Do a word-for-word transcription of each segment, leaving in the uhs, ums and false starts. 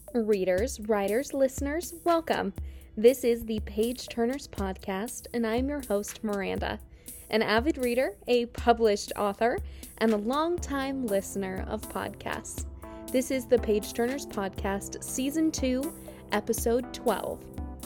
Readers, writers, listeners, welcome. This is the Page Turners Podcast, and I'm your host, Miranda, an avid reader, a published author, and a longtime listener of podcasts. This is the Page Turners Podcast, Season two, Episode twelve.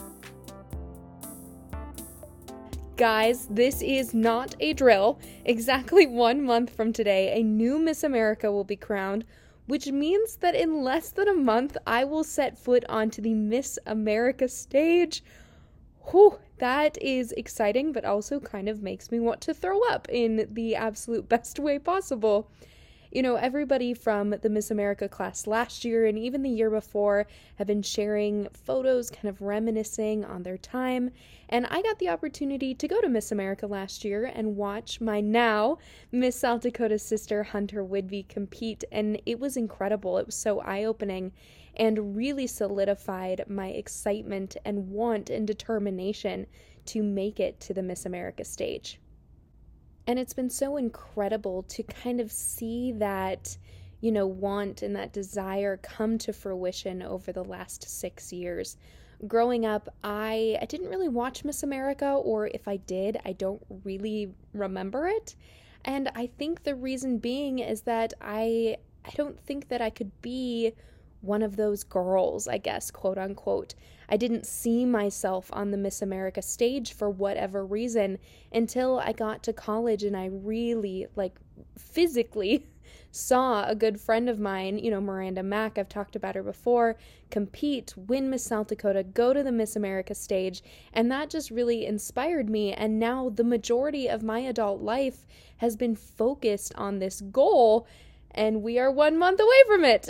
Guys, this is not a drill. Exactly one month from today, a new Miss America will be crowned, which means that in less than a month, I will set foot onto the Miss America stage. Whew, that is exciting, but also kind of makes me want to throw up in the absolute best way possible. You know, everybody from the Miss America class last year and even the year before have been sharing photos, kind of reminiscing on their time. And I got the opportunity to go to Miss America last year and watch my now Miss South Dakota sister, Hunter Whidbey, compete. And it was incredible. It was so eye-opening and really solidified my excitement and want and determination to make it to the Miss America stage. And it's been so incredible to kind of see that, you know, want and that desire come to fruition over the last six years. Growing up, I, I didn't really watch Miss America, or if I did, I don't really remember it. And I think the reason being is that I, I don't think that I could be one of those girls, I guess, quote unquote. I didn't see myself on the Miss America stage for whatever reason until I got to college and I really, like, physically saw a good friend of mine, you know, Miranda Mack, I've talked about her before, compete, win Miss South Dakota, go to the Miss America stage, and that just really inspired me. And now the majority of my adult life has been focused on this goal, and we are one month away from it.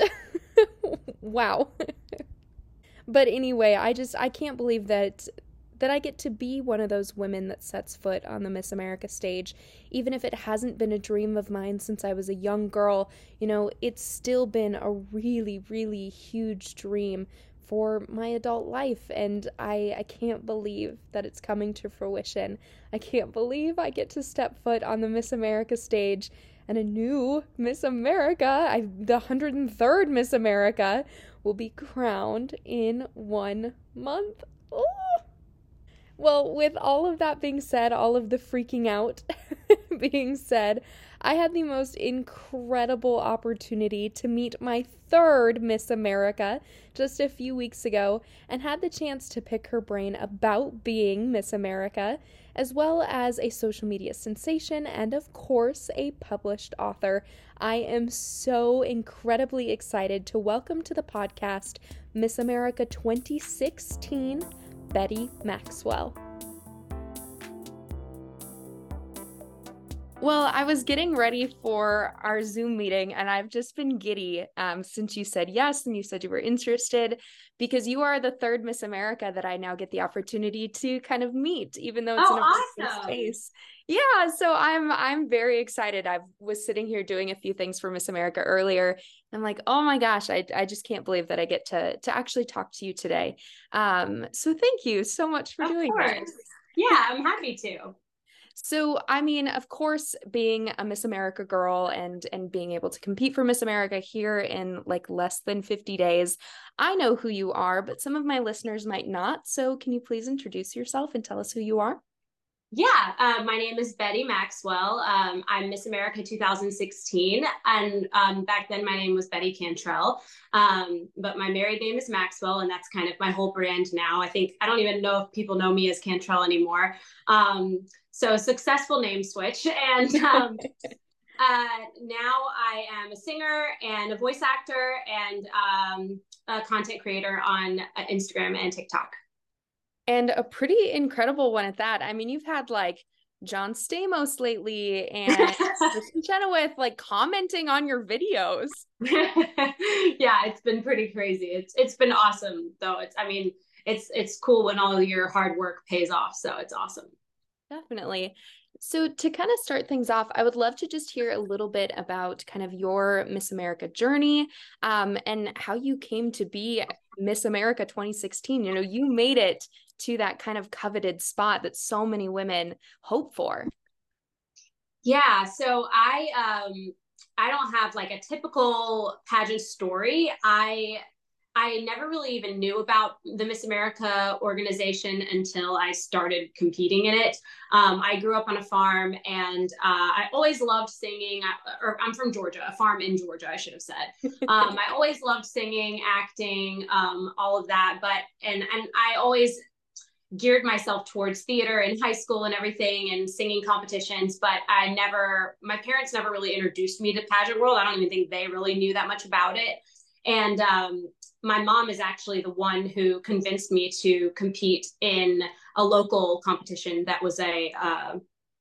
Wow. But anyway, I just, I can't believe that that I get to be one of those women that sets foot on the Miss America stage. Even if it hasn't been a dream of mine since I was a young girl, you know, it's still been a really, really huge dream for my adult life, and I, I can't believe that it's coming to fruition. I can't believe I get to step foot on the Miss America stage, and a new Miss America, I, the one hundred third Miss America, will be crowned in one month. Oh. Well, with all of that being said, all of the freaking out being said, I had the most incredible opportunity to meet my third Miss America just a few weeks ago and had the chance to pick her brain about being Miss America, as well as a social media sensation and, of course, a published author. I am so incredibly excited to welcome to the podcast Miss America twenty sixteen, Betty Maxwell. Well, I was getting ready for our Zoom meeting, and I've just been giddy um, since you said yes, and you said you were interested, because you are the third Miss America that I now get the opportunity to kind of meet, even though it's oh, in a awesome. space. Yeah, so I'm I'm very excited. I was sitting here doing a few things for Miss America earlier. I'm like, oh my gosh, I I just can't believe that I get to to actually talk to you today. Um, so thank you so much for of doing course. that. Yeah, I'm happy to. So, I mean, of course, being a Miss America girl and and being able to compete for Miss America here in like less than fifty days, I know who you are, but some of my listeners might not. So, can you please introduce yourself and tell us who you are? Yeah, uh, my name is Betty Maxwell. Um, I'm Miss America two thousand sixteen, and um, back then my name was Betty Cantrell. Um, but my married name is Maxwell, and that's kind of my whole brand now. I think I don't even know if people know me as Cantrell anymore. Um, so successful name switch, and um, uh, now I am a singer and a voice actor and um, a content creator on uh, Instagram and TikTok. And a pretty incredible one at that. I mean, you've had like John Stamos lately and Kristen Chenoweth like commenting on your videos. Yeah, it's been pretty crazy. It's it's been awesome though. It's I mean, it's it's cool when all your hard work pays off. So it's awesome. Definitely. So to kind of start things off, I would love to just hear a little bit about kind of your Miss America journey um, and how you came to be Miss America twenty sixteen. You know, you made it to that kind of coveted spot that so many women hope for. Yeah, so I um I don't have like a typical pageant story. I I never really even knew about the Miss America organization until I started competing in it. Um, I grew up on a farm, and uh, I always loved singing. I, or I'm from Georgia, a farm in Georgia, I should have said. Um, I always loved singing, acting, um, all of that. But and and I always geared myself towards theater in high school and everything, and singing competitions. But I never, my parents never really introduced me to pageant world. I don't even think they really knew that much about it. And um, my mom is actually the one who convinced me to compete in a local competition that was a uh,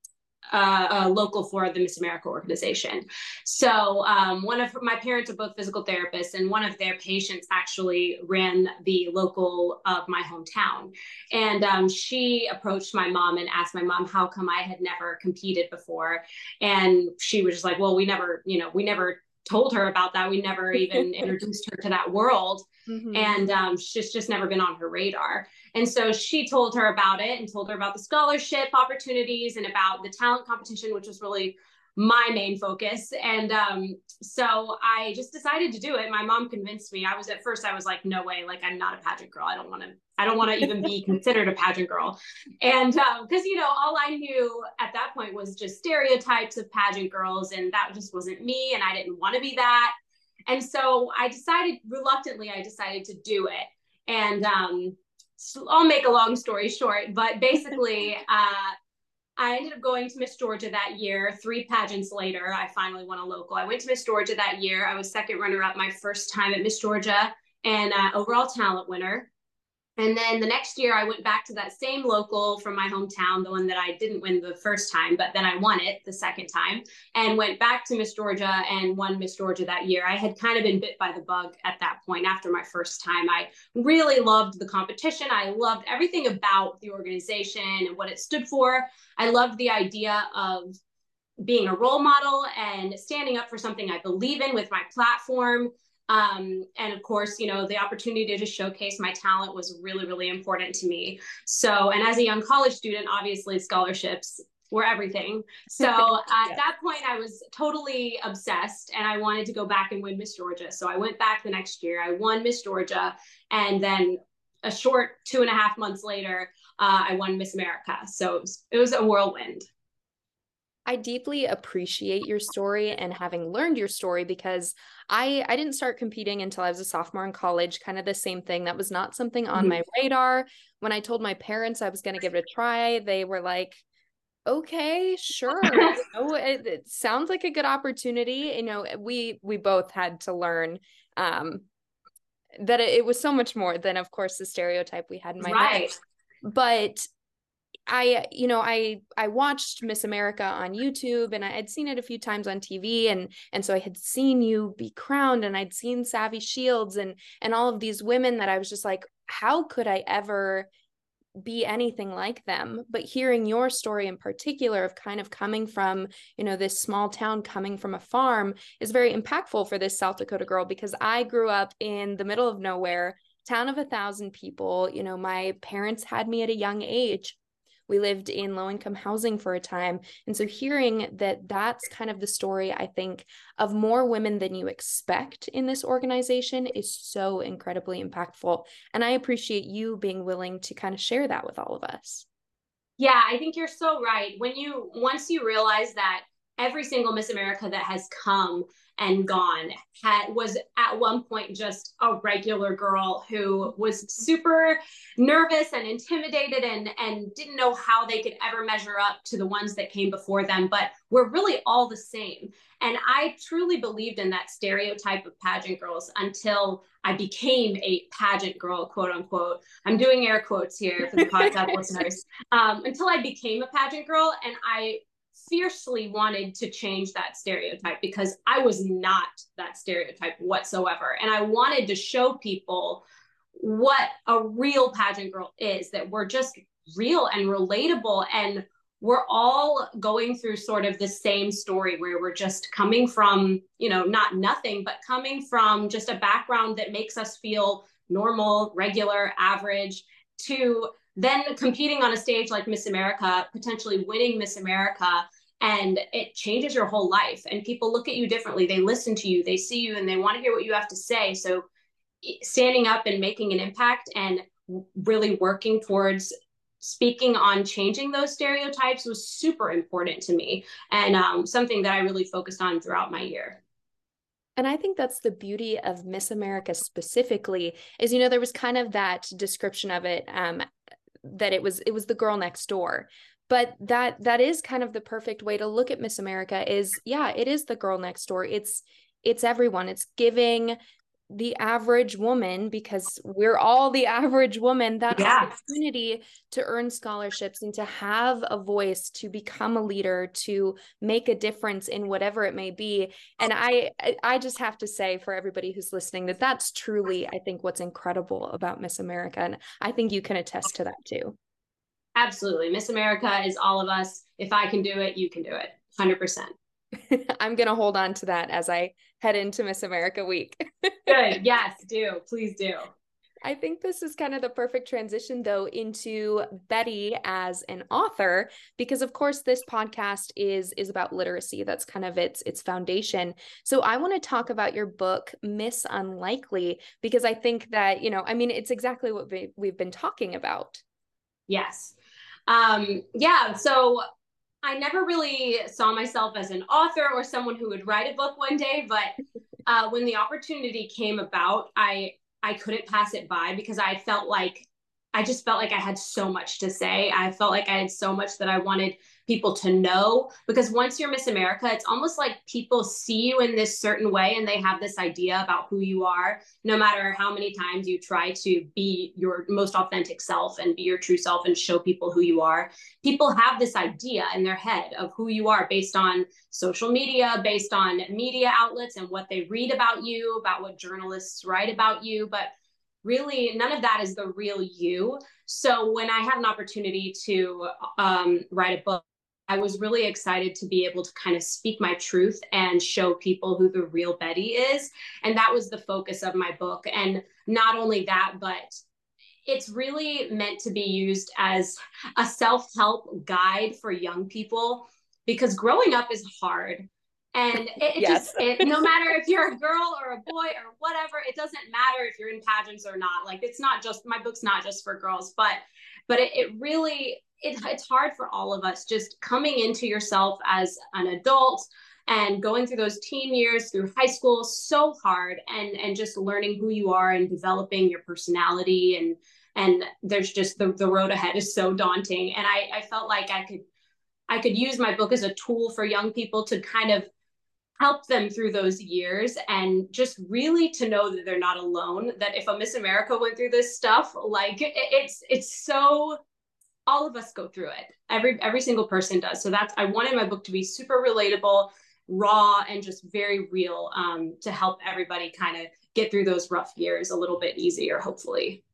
uh, uh, local for the Miss America organization. So um, one of my parents are both physical therapists, and one of their patients actually ran the local of my hometown. And um, she approached my mom and asked my mom how come I had never competed before. And she was just like, well, we never, you know, we never told her about that. We never even introduced her to that world. Mm-hmm. And um, she's just never been on her radar. And so she told her about it and told her about the scholarship opportunities and about the talent competition, which was really my main focus. And um, so I just decided to do it. My mom convinced me. I was at first, I was like, no way, like I'm not a pageant girl. I don't want to, I don't want to even be considered a pageant girl. And um, cause you know, all I knew at that point was just stereotypes of pageant girls. And that just wasn't me. And I didn't want to be that. And so I decided reluctantly, I decided to do it. And um, so I'll make a long story short, but basically, uh, I ended up going to Miss Georgia that year. Three pageants later, I finally won a local. I went to Miss Georgia that year. I was second runner-up my first time at Miss Georgia, and uh, overall talent winner. And then the next year, I went back to that same local from my hometown, the one that I didn't win the first time, but then I won it the second time, and went back to Miss Georgia and won Miss Georgia that year. I had kind of been bit by the bug at that point after my first time. I really loved the competition. I loved everything about the organization and what it stood for. I loved the idea of being a role model and standing up for something I believe in with my platform. Um, and of course, you know, the opportunity to showcase my talent was really, really important to me. So, and as a young college student, obviously scholarships were everything. So at yeah. that point, I was totally obsessed, and I wanted to go back and win Miss Georgia. So I went back the next year, I won Miss Georgia, and then a short two and a half months later, uh, I won Miss America. So it was, it was a whirlwind. I deeply appreciate your story and having learned your story, because I, I didn't start competing until I was a sophomore in college, kind of the same thing. That was not something on mm-hmm. my radar. When I told my parents I was going to give it a try, they were like, okay, sure. You know, it, it sounds like a good opportunity. You know, we, we both had to learn um, that it, it was so much more than, of course, the stereotype we had in my right. head. But I, you know, I, I watched Miss America on YouTube, and I had seen it a few times on T V. And, and so I had seen you be crowned, and I'd seen Savvy Shields and, and all of these women that I was just like, how could I ever be anything like them? But hearing your story in particular of kind of coming from, you know, this small town, coming from a farm, is very impactful for this South Dakota girl, because I grew up in the middle of nowhere, town of a thousand people. You know, my parents had me at a young age. We lived in low-income housing for a time. And so hearing that that's kind of the story, I think, of more women than you expect in this organization is so incredibly impactful. And I appreciate you being willing to kind of share that with all of us. Yeah, I think you're so right. When you, once you realize that every single Miss America that has come and gone had, was at one point just a regular girl who was super nervous and intimidated and, and didn't know how they could ever measure up to the ones that came before them, but we're really all the same. And I truly believed in that stereotype of pageant girls until I became a pageant girl, quote unquote. I'm doing air quotes here for the podcast listeners. Um, until I became a pageant girl, and I fiercely wanted to change that stereotype, because I was not that stereotype whatsoever. And I wanted to show people what a real pageant girl is, that we're just real and relatable, and we're all going through sort of the same story, where we're just coming from, you know, not nothing, but coming from just a background that makes us feel normal, regular, average, to then competing on a stage like Miss America, potentially winning Miss America, and it changes your whole life. And people look at you differently. They listen to you, they see you, and they want to hear what you have to say. So standing up and making an impact and really working towards speaking on changing those stereotypes was super important to me, and um, something that I really focused on throughout my year. And I think that's the beauty of Miss America specifically is, you know, there was kind of that description of it, um, that it was it was the girl next door. But that that is kind of the perfect way to look at Miss America is, yeah, it is the girl next door. It's it's everyone. It's giving the average woman, because we're all the average woman, that Yeah. opportunity to earn scholarships and to have a voice, to become a leader, to make a difference in whatever it may be. And I I just have to say, for everybody who's listening, that that's truly, I think, what's incredible about Miss America. And I think you can attest to that too. Absolutely. Miss America is all of us. If I can do it, you can do it. one hundred percent. I'm going to hold on to that as I head into Miss America week. Good. Yes, do. Please do. I think this is kind of the perfect transition, though, into Betty as an author, because of course this podcast is is about literacy. That's kind of its its foundation. So I want to talk about your book, Miss Unlikely, because I think that, you know, I mean, it's exactly what we, we've been talking about. Yes. Um, yeah. So I never really saw myself as an author or someone who would write a book one day, but uh, when the opportunity came about, I I couldn't pass it by because I felt like I just felt like I had so much to say. I felt like I had so much that I wanted people to know, because once you're Miss America, it's almost like people see you in this certain way and they have this idea about who you are, no matter how many times you try to be your most authentic self and be your true self and show people who you are. People have this idea in their head of who you are based on social media, based on media outlets and what they read about you, about what journalists write about you. But really, none of that is the real you. So when I had an opportunity to um, write a book, I was really excited to be able to kind of speak my truth and show people who the real Betty is. And that was the focus of my book. And not only that, but it's really meant to be used as a self-help guide for young people, because growing up is hard. And it, it Yes. just, it, no matter if you're a girl or a boy or whatever, it doesn't matter if you're in pageants or not. Like, it's not just, my book's not just for girls, but, but it, it really, it, it's hard for all of us, just coming into yourself as an adult and going through those teen years, through high school, so hard, and and just learning who you are and developing your personality, and and there's just the, the road ahead is so daunting. And I, I felt like I could I could use my book as a tool for young people to kind of help them through those years, and just really to know that they're not alone, that if a Miss America went through this stuff, like it, it's it's so, all of us go through it. Every every single person does. So that's, I wanted my book to be super relatable, raw, and just very real, um, to help everybody kind of get through those rough years a little bit easier, hopefully.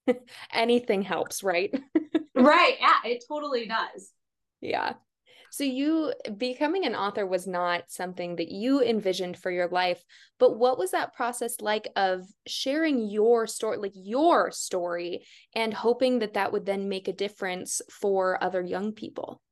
Anything helps, right? Right. Yeah, it totally does. Yeah. So you becoming an author was not something that you envisioned for your life, but what was that process like of sharing your story, like your story, and hoping that that would then make a difference for other young people?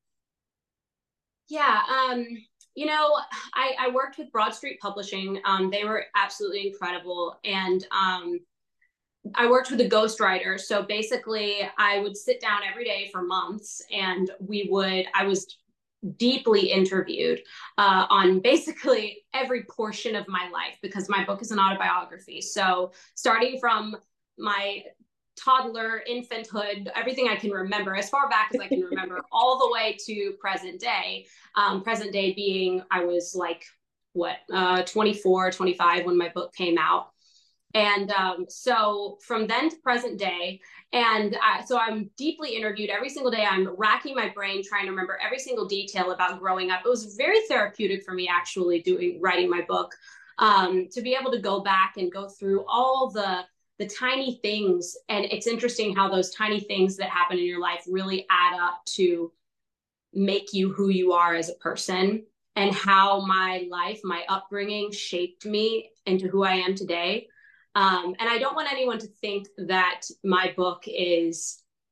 Yeah. Um, you know, I, I worked with Broad Street Publishing. Um, they were absolutely incredible. And um, I worked with a ghostwriter. So basically, I would sit down every day for months, and we would, I was deeply interviewed uh, on basically every portion of my life, because my book is an autobiography. So starting from my toddler, infanthood, everything I can remember, as far back as I can remember, all the way to present day. Um, present day being, I was like, what, uh, twenty-four, twenty-five when my book came out. And um, so from then to present day, and I, so I'm deeply interviewed every single day. I'm racking my brain trying to remember every single detail about growing up. It was very therapeutic for me, actually, doing writing my book, um, to be able to go back and go through all the the tiny things. And it's interesting how those tiny things that happen in your life really add up to make you who you are as a person, and how my life, my upbringing shaped me into who I am today. Um, and I don't want anyone to think that my book is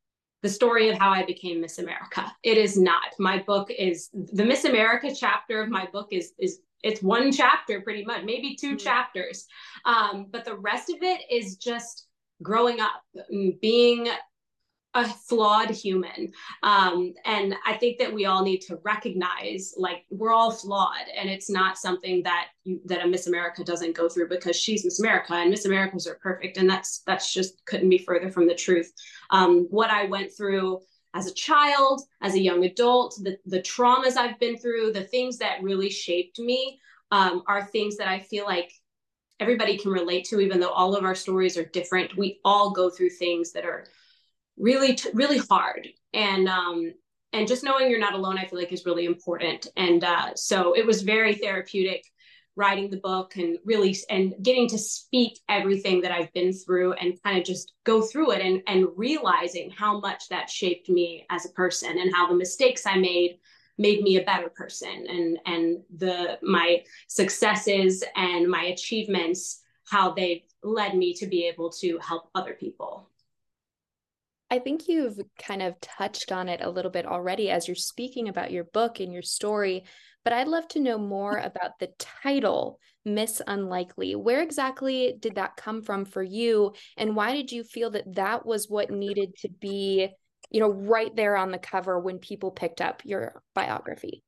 the story of how I became Miss America. It is not. My book is the Miss America chapter of my book is is it's one chapter pretty much, maybe two mm-hmm. chapters. Um, but the rest of it is just growing up, being a flawed human. Um, and I think that we all need to recognize, like, we're all flawed, and it's not something that you, that a Miss America doesn't go through because she's Miss America and Miss Americas are perfect. And that's, that's just couldn't be further from the truth. Um, what I went through as a child, as a young adult, the, the traumas I've been through, the things that really shaped me, um, are things that I feel like everybody can relate to, even though all of our stories are different. We all go through things that are really, really hard. And, um, and just knowing you're not alone, I feel like is really important. And, uh, so it was very therapeutic writing the book and really, and getting to speak everything that I've been through and kind of just go through it and, and realizing how much that shaped me as a person and how the mistakes I made made me a better person, and, and the, my successes and my achievements, how they've led me to be able to help other people. I think you've kind of touched on it a little bit already as you're speaking about your book and your story, but I'd love to know more about the title, Miss Unlikely. Where exactly did that come from for you? And why did you feel that that was what needed to be, you know, right there on the cover when people picked up your biography?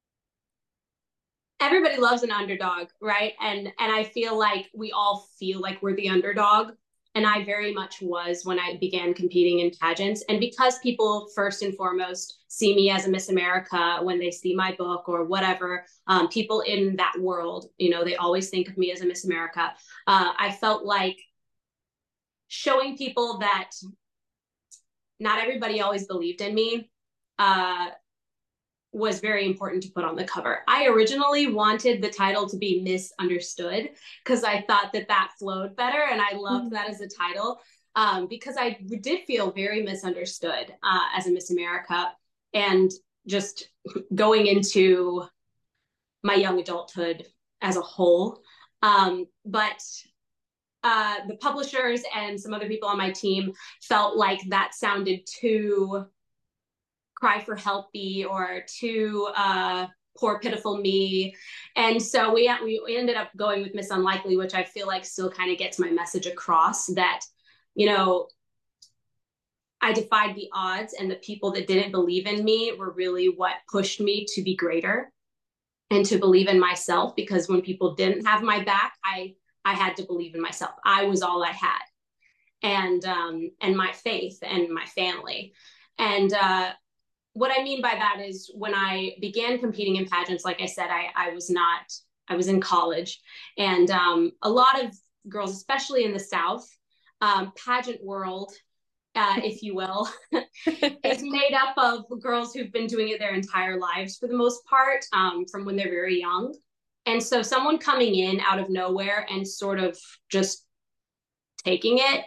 Everybody loves an underdog, right? And, and I feel like we all feel like we're the underdog. And I very much was when I began competing in pageants. And because people first and foremost see me as a Miss America when they see my book or whatever, um, people in that world, you know, they always think of me as a Miss America. Uh, I felt like showing people that not everybody always believed in me uh, was very important to put on the cover. I originally wanted the title to be Misunderstood because I thought that that flowed better, and I loved mm-hmm. that as a title um, because I did feel very misunderstood uh, as a Miss America, and just going into my young adulthood as a whole. Um, but uh, the publishers and some other people on my team felt like that sounded too cry for helpy or too uh, poor, pitiful me. And so we, we ended up going with Miss Unlikely, which I feel like still kind of gets my message across that, you know, I defied the odds, and the people that didn't believe in me were really what pushed me to be greater and to believe in myself. Because when people didn't have my back, I, I had to believe in myself. I was all I had. And, um, and my faith and my family. And, uh, what I mean by that is when I began competing in pageants, like I said, I, I was not, I was in college, and um, a lot of girls, especially in the South, um, pageant world, uh, if you will, is made up of girls who've been doing it their entire lives for the most part, um, from when they're very young. And so someone coming in out of nowhere and sort of just taking it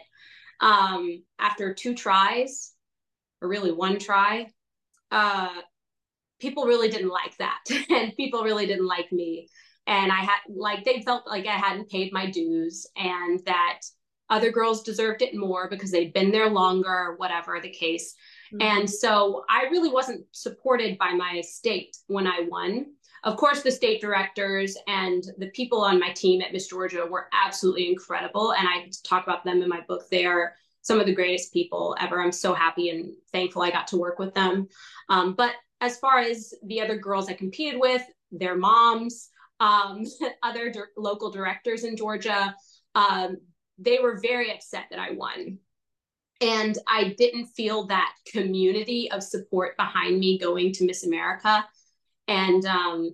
um, after two tries, or really one try, uh, people really didn't like that. And people really didn't like me. And I had, like, they felt like I hadn't paid my dues, and that other girls deserved it more because they'd been there longer, whatever the case. Mm-hmm. And so I really wasn't supported by my state when I won. Of course, the state directors and the people on my team at Miss Georgia were absolutely incredible. And I talk about them in my book. They are some of the greatest people ever. I'm so happy and thankful I got to work with them. Um, but as far as the other girls I competed with, their moms, um, other di- local directors in Georgia, um, they were very upset that I won. And I didn't feel that community of support behind me going to Miss America. And um,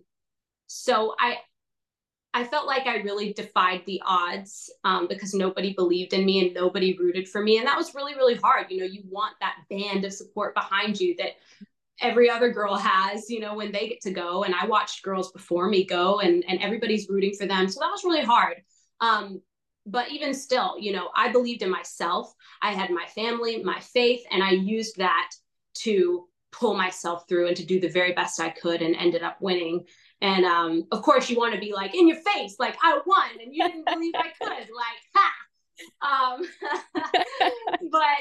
so I, I felt like I really defied the odds um, because nobody believed in me and nobody rooted for me. And that was really, really hard. You know, you want that band of support behind you that every other girl has, you know, when they get to go. And I watched girls before me go, and, and everybody's rooting for them. So that was really hard. Um, but even still, you know, I believed in myself. I had my family, my faith, and I used that to pull myself through and to do the very best I could, and ended up winning. And um, of course, you want to be like in your face, like, I won and you didn't believe I could, like, ha. Um, but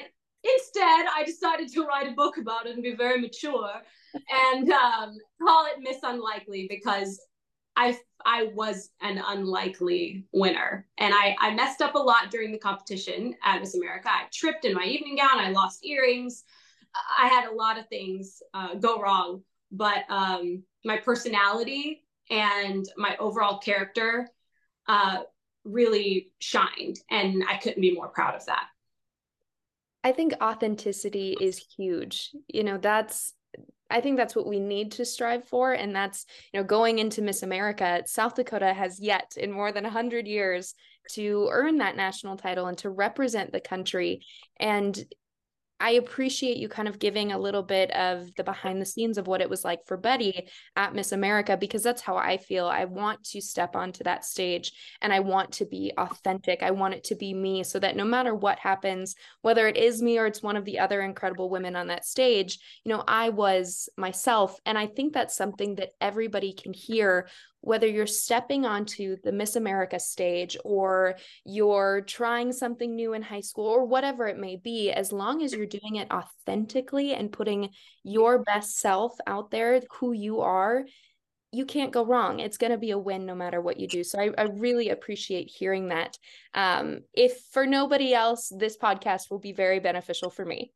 instead, I decided to write a book about it and be very mature and um, call it Miss Unlikely because I I was an unlikely winner. And I, I messed up a lot during the competition at Miss America. I tripped in my evening gown. I lost earrings. I had a lot of things uh, go wrong. But um, my personality and my overall character uh, really shined. And I couldn't be more proud of that. I think authenticity is huge. You know, that's, I think that's what we need to strive for. And that's, you know, going into Miss America, South Dakota has yet in more than one hundred years to earn that national title and to represent the country. And I appreciate you kind of giving a little bit of the behind the scenes of what it was like for Betty at Miss America, because that's how I feel. I want to step onto that stage and I want to be authentic. I want it to be me so that no matter what happens, whether it is me or it's one of the other incredible women on that stage, you know, I was myself. And I think that's something that everybody can hear, whether you're stepping onto the Miss America stage or you're trying something new in high school or whatever it may be, as long as you're doing it authentically and putting your best self out there, who you are, you can't go wrong. It's going to be a win no matter what you do. So I, I really appreciate hearing that. Um, if for nobody else, this podcast will be very beneficial for me.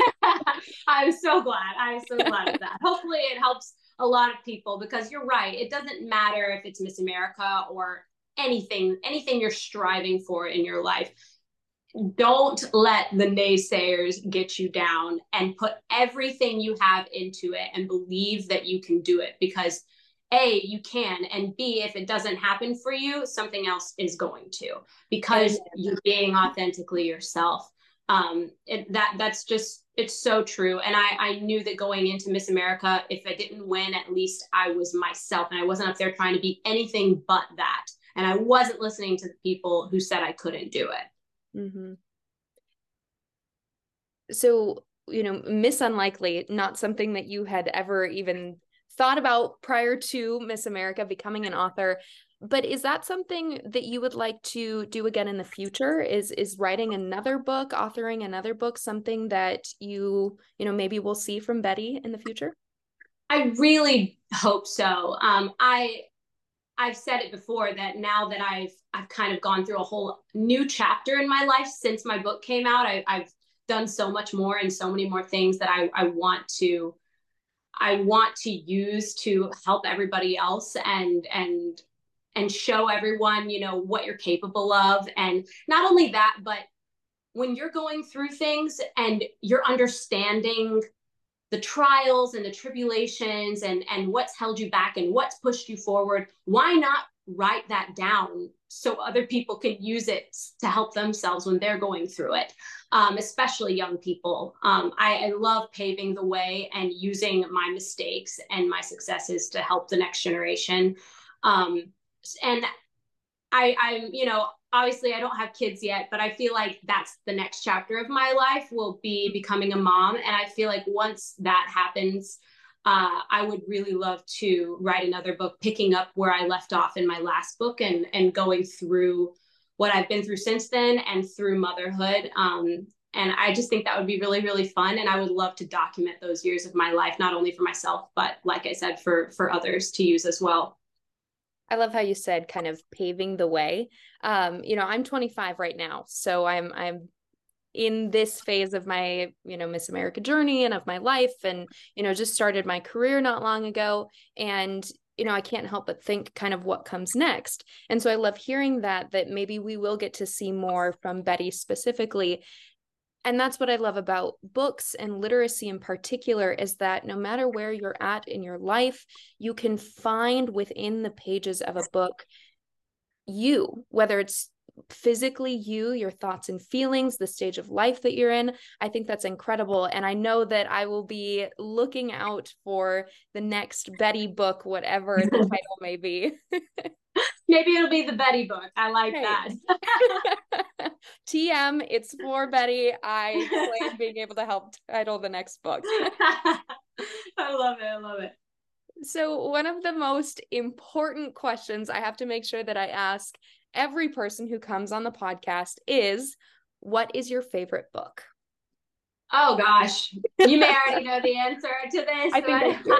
I'm so glad. I'm so glad of that. Hopefully it helps a lot of people because you're right. It doesn't matter if it's Miss America or anything, anything you're striving for in your life. Don't let the naysayers get you down and put everything you have into it and believe that you can do it because A, you can, and B, if it doesn't happen for you, something else is going to because you're being authentically yourself. Um, it, that that's just, it's so true. And I, I knew that going into Miss America, if I didn't win, at least I was myself and I wasn't up there trying to be anything but that. And I wasn't listening to the people who said I couldn't do it. Mm-hmm. So, you know, Miss Unlikely, not something that you had ever even thought about prior to Miss America becoming an author. But is that something that you would like to do again in the future? Is is writing another book, authoring another book, something that you, you know, maybe we'll see from Betty in the future? I really hope so. Um, I I've said it before that now that I've I've kind of gone through a whole new chapter in my life since my book came out, I, I've done so much more and so many more things that I, I want to I want to use to help everybody else and and and show everyone, you know, what you're capable of. And not only that, but when you're going through things and you're understanding the trials and the tribulations and, and what's held you back and what's pushed you forward, why not write that down so other people can use it to help themselves when they're going through it, um, especially young people. Um, I, I love paving the way and using my mistakes and my successes to help the next generation. Um, and I, I'm, you know, obviously I don't have kids yet, but I feel like that's the next chapter of my life will be becoming a mom. And I feel like once that happens, uh, I would really love to write another book, picking up where I left off in my last book and, and going through what I've been through since then and through motherhood. Um, and I just think that would be really, really fun. And I would love to document those years of my life, not only for myself, but like I said, for, for others to use as well. I love how you said kind of paving the way. Um, you know, I'm twenty-five right now, so I'm I'm in this phase of my, you know, Miss America journey and of my life, and you know, just started my career not long ago, and you know, I can't help but think kind of what comes next. And so I love hearing that that maybe we will get to see more from Betty specifically. And that's what I love about books and literacy in particular is that no matter where you're at in your life, you can find within the pages of a book you, whether it's physically you, your thoughts and feelings, the stage of life that you're in. I think that's incredible. And I know that I will be looking out for the next Betty book, whatever the title may be. Maybe it'll be the Betty book. I like right. that. T M, it's for Betty. I plan being able to help title the next book. I love it. I love it. So one of the most important questions I have to make sure that I ask every person who comes on the podcast is, what is your favorite book? Oh gosh, you may already know the answer to this, I think I but do.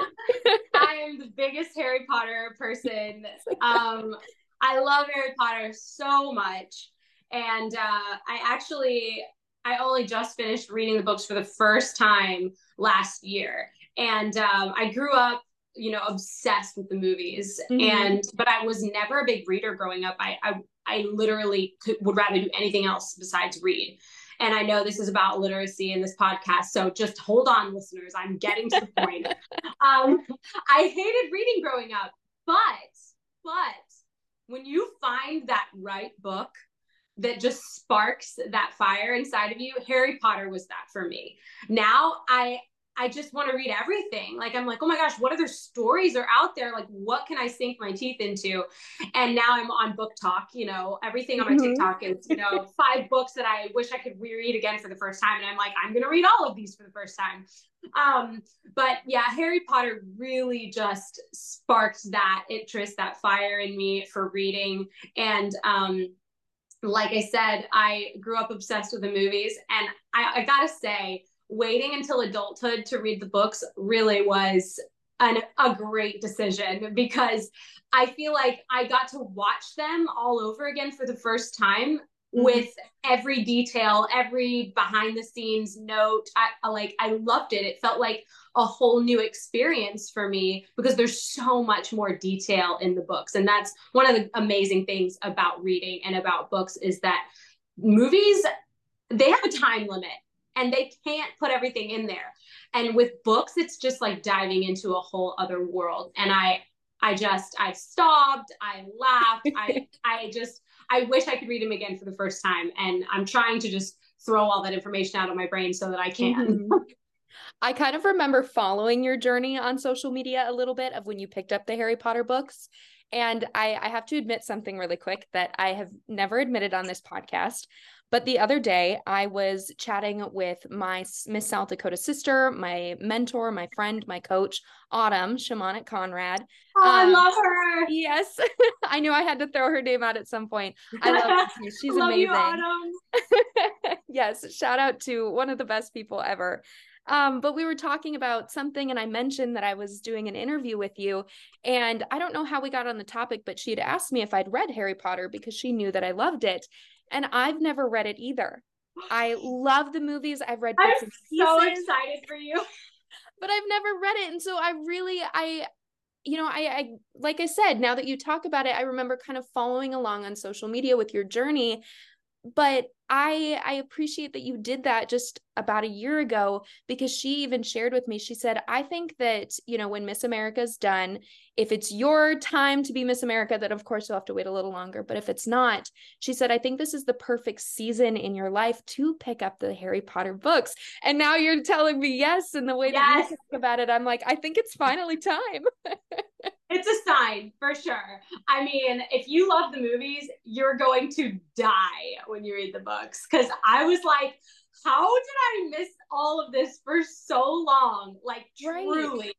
I am the biggest Harry Potter person. Um, I love Harry Potter so much, and uh, I actually I only just finished reading the books for the first time last year, and um, I grew up, you know, obsessed with the movies, Hmm. and but I was never a big reader growing up. I I, I literally could, would rather do anything else besides read. And I know this is about literacy in this podcast, so just hold on, listeners. I'm getting to the point. Um, I hated reading growing up, but but when you find that right book that just sparks that fire inside of you, Harry Potter was that for me. Now I I just want to read everything. Like I'm like, oh my gosh, what other stories are out there? Like what can I sink my teeth into? And now I'm on Book Talk, you know, everything on my Hmm. TikTok is, you know, five books that I wish I could reread again for the first time. And I'm like, I'm gonna read all of these for the first time. Um, but yeah, Harry Potter really just sparked that interest, that fire in me for reading. And um, like I said, I grew up obsessed with the movies. And I, I gotta say, waiting until adulthood to read the books really was an, a great decision because I feel like I got to watch them all over again for the first time Hmm. with every detail, every behind the scenes note. I, I like I loved it. It felt like a whole new experience for me because there's so much more detail in the books. And that's one of the amazing things about reading and about books is that movies, they have a time limit and they can't put everything in there. And with books, it's just like diving into a whole other world. And I I just I stopped, I laughed, I I just I wish I could read them again for the first time. And I'm trying to just throw all that information out of my brain so that I can. Hmm. I kind of remember following your journey on social media a little bit of when you picked up the Harry Potter books. And I, I have to admit something really quick that I have never admitted on this podcast. But the other day, I was chatting with my Miss South Dakota sister, my mentor, my friend, my coach, Autumn Shamanic Conrad. Oh, I Um, love her. yes, I knew I had to throw her name out at some point. I love her too. She's Love you, amazing. Autumn. Yes, shout out to one of the best people ever. Um, but we were talking about something, and I mentioned that I was doing an interview with you. And I don't know how we got on the topic, but she had asked me if I'd read Harry Potter because she knew that I loved it. And I've never read it either. I love the movies. I've read I'm bits and so pieces, excited for you. but I've never read it. And so I really, I, you know, I, I, like I said, now that you talk about it, I remember kind of following along on social media with your journey, but I I appreciate that you did that just about a year ago because she even shared with me. She said, "I think that, you know, when Miss America's done, if it's your time to be Miss America, that of course you'll have to wait a little longer, but if it's not, she said, I think this is the perfect season in your life to pick up the Harry Potter books." And now you're telling me yes, and the way that you Yes, talk about it, I'm like, I think it's finally time. it's a sign for sure. I mean, if you love the movies, you're going to die when you read the books. Because I was like, how did I miss all of this for so long? Like, Right. truly,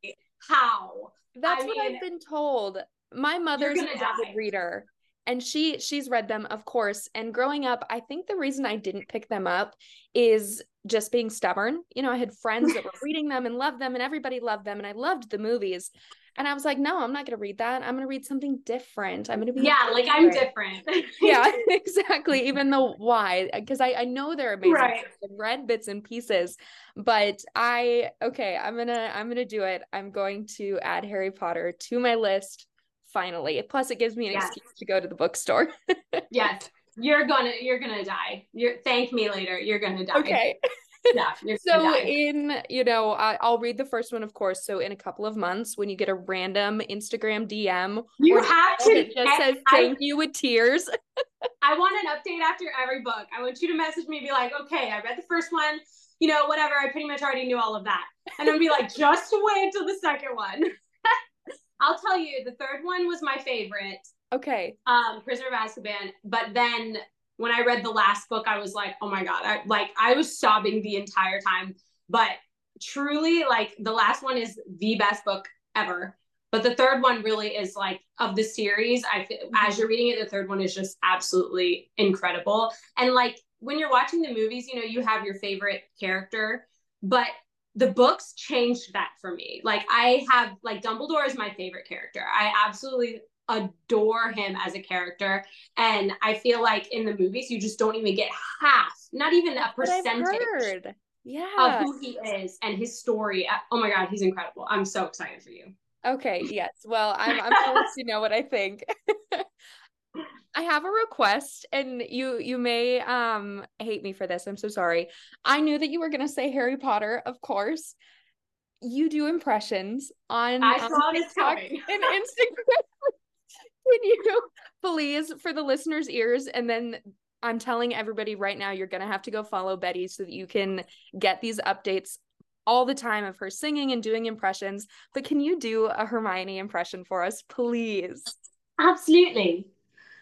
how? That's I what mean, I've been told. My you're mother's an going to avid die. reader and she she's read them, of course. And growing up, I think the reason I didn't pick them up is just being stubborn. You know, I had friends that were reading them and loved them and everybody loved them and I loved the movies. And I was like, no, I'm not going to read that. I'm going to read something different. I'm going to be Yeah, like I'm different. different. Yeah, exactly. Even though why? Because I, I know they're amazing. Right. I've read bits and pieces, but I okay, I'm gonna I'm gonna do it. I'm going to add Harry Potter to my list finally. Plus, it gives me an Yes. excuse to go to the bookstore. Yes. You're gonna you're gonna die. You're thank me later. You're gonna die. Okay. Yeah, you're gonna So die. in, you know, I, I'll read the first one, of course. So in a couple of months, when you get a random Instagram D M You or an have email to that just I says I thank you with tears. I want an update after every book. I want you to message me and be like, okay, I read the first one, you know, whatever. I pretty much already knew all of that. And I'm be like, just wait until the second one. I'll tell you, the third one was my favorite, Okay. um, Prisoner of Azkaban. But then when I read the last book, I was like, oh my God, I like I was sobbing the entire time. But truly, like the last one is the best book ever. But the third one really is like of the series. I as Mhm. you're reading it, the third one is just absolutely incredible. And like when you're watching the movies, you know, you have your favorite character. but the books changed that for me. Like I have like Dumbledore is my favorite character. I absolutely adore him as a character. And I feel like in the movies, you just don't even get half, not even a But I've percentage heard. of Yeah. who he is and his story. Oh my God, he's incredible. I'm so excited for you. Okay, yes. Well, I'm I'm gonna let you know what I think. I have a request, and you you may um hate me for this. I'm so sorry. I knew that you were gonna say Harry Potter, of course. You do impressions on I on saw this TikTok coming. and Instagram. Can you please, for the listeners' ears, and then I'm telling everybody right now, you're gonna have to go follow Betty so that you can get these updates all the time of her singing and doing impressions. But can you do a Hermione impression for us, please? Absolutely.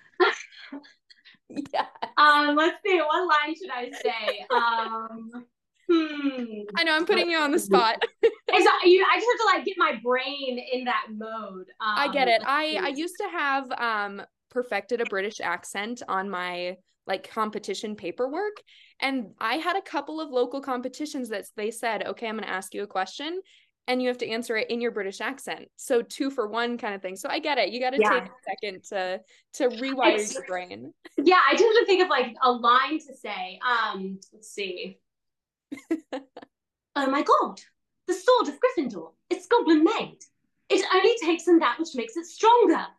Yeah. Um, let's see, what line should I say? Um, hmm. I know I'm putting you on the spot. Is that, you, I just have to like get my brain in that mode. I Um, get it. let's I I see. used to have um perfected a British accent on my like competition paperwork, and I had a couple of local competitions that they said, "Okay, I'm going to ask you a question and you have to answer it in your British accent." So two for one kind of thing. So I get it. You got to take Yeah. a second to to rewire It's your brain. yeah, I just have to think of like a line to say. Um, let's see. Oh my God, the sword of Gryffindor. It's goblin made. It only takes in that which makes it stronger.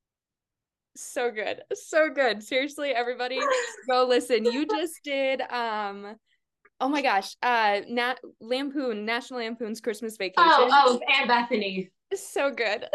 So good. So good. Seriously, everybody go listen. You just did um oh my gosh, uh Nat Lampoon, National Lampoon's Christmas Oh, Vacation. oh, Aunt Bethany. So good.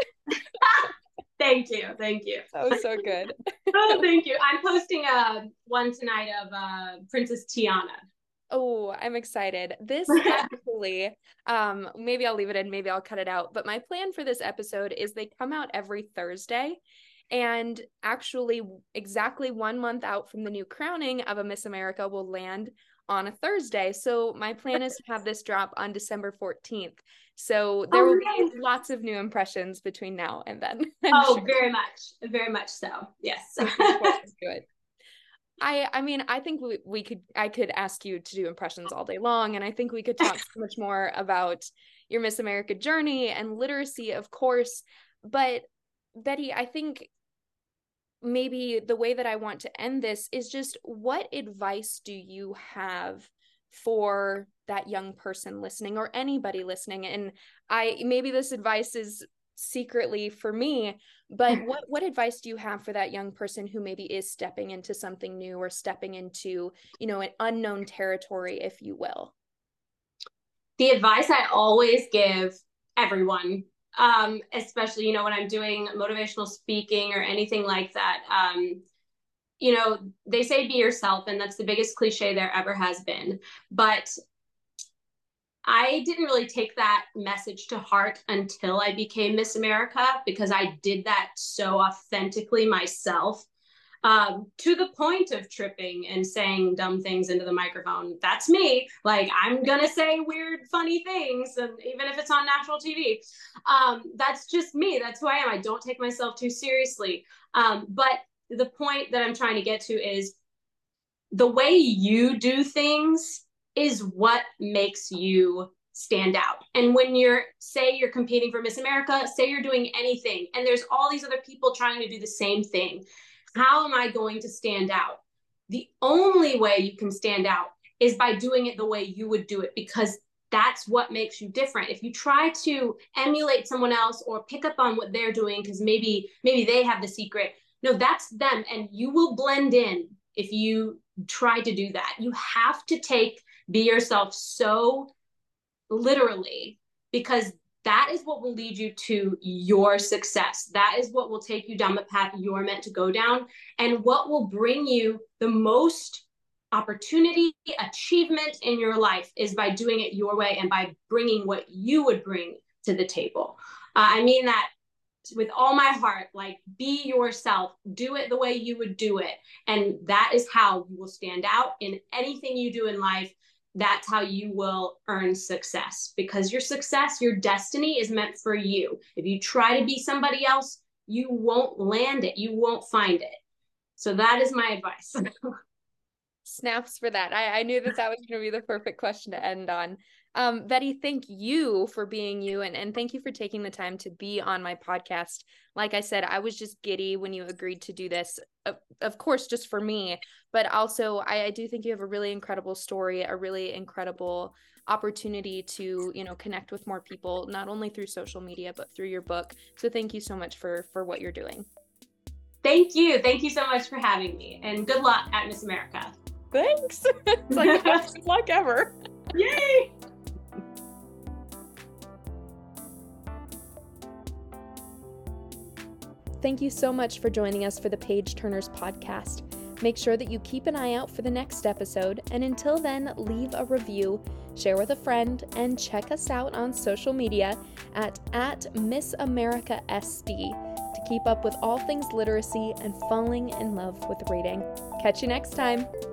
Thank you, thank you. So so good. Oh, thank you. I'm posting a uh, one tonight of uh, Princess Tiana. Oh, I'm excited. This actually, um, maybe I'll leave it in, maybe I'll cut it out. But my plan for this episode is they come out every Thursday. And actually, exactly one month out from the new crowning of a Miss America will land on a Thursday. So my plan is to have this drop on December fourteenth. So there will Oh, be nice. lots of new impressions between now and then, I'm Oh, sure. very much, very much so. Yes. Looking forward to it. I I mean, I think we, we could I could ask you to do impressions all day long, and I think we could talk so much more about your Miss America journey and literacy, of course. But Betty, I think maybe the way that I want to end this is just what advice do you have for that young person listening or anybody listening? And I maybe this advice is secretly for me, but what what advice do you have for that young person who maybe is stepping into something new or stepping into, you know, an unknown territory, if you will? The advice I always give everyone, um, especially, you know, when I'm doing motivational speaking or anything like that, um, you know, they say be yourself, and that's the biggest cliche there ever has been. But I didn't really take that message to heart until I became Miss America because I did that so authentically myself, um, to the point of tripping and saying dumb things into the microphone. That's me. Like, I'm going to say weird, funny things, and even if it's on national T V. Um, that's just me. That's who I am. I don't take myself too seriously. Um, but the point that I'm trying to get to is the way you do things is what makes you stand out. And when you're, say, you're competing for Miss America, say you're doing anything, and there's all these other people trying to do the same thing, how am I going to stand out? The only way you can stand out is by doing it the way you would do it, because that's what makes you different. If you try to emulate someone else or pick up on what they're doing because maybe maybe they have the secret, no, that's them, and you will blend in if you try to do that. You have to take be yourself so literally, because that is what will lead you to your success. That is what will take you down the path you're meant to go down, and what will bring you the most opportunity, achievement in your life is by doing it your way and by bringing what you would bring to the table. Uh, I mean that with all my heart. Like, be yourself, do it the way you would do it, and that is how you will stand out in anything you do in life. That's how you will earn success, because your success, your destiny is meant for you. If you try to be somebody else, you won't land it, you won't find it. So that is my advice. Snaps for that. I, I knew that that was going to be the perfect question to end on. Um, Betty, thank you for being you, and, and thank you for taking the time to be on my podcast. Like I said, I was just giddy when you agreed to do this, of, of course, just for me, but also I, I do think you have a really incredible story, a really incredible opportunity to, you know, connect with more people, not only through social media, but through your book. So thank you so much for, for what you're doing. Thank you. Thank you so much for having me, and good luck at Miss America. Thanks. It's like the best luck ever. Yay! Thank you so much for joining us for the Page Turners podcast. Make sure that you keep an eye out for the next episode, and until then, leave a review, share with a friend, and check us out on social media at, at Miss America S D to keep up with all things literacy and falling in love with reading. Catch you next time.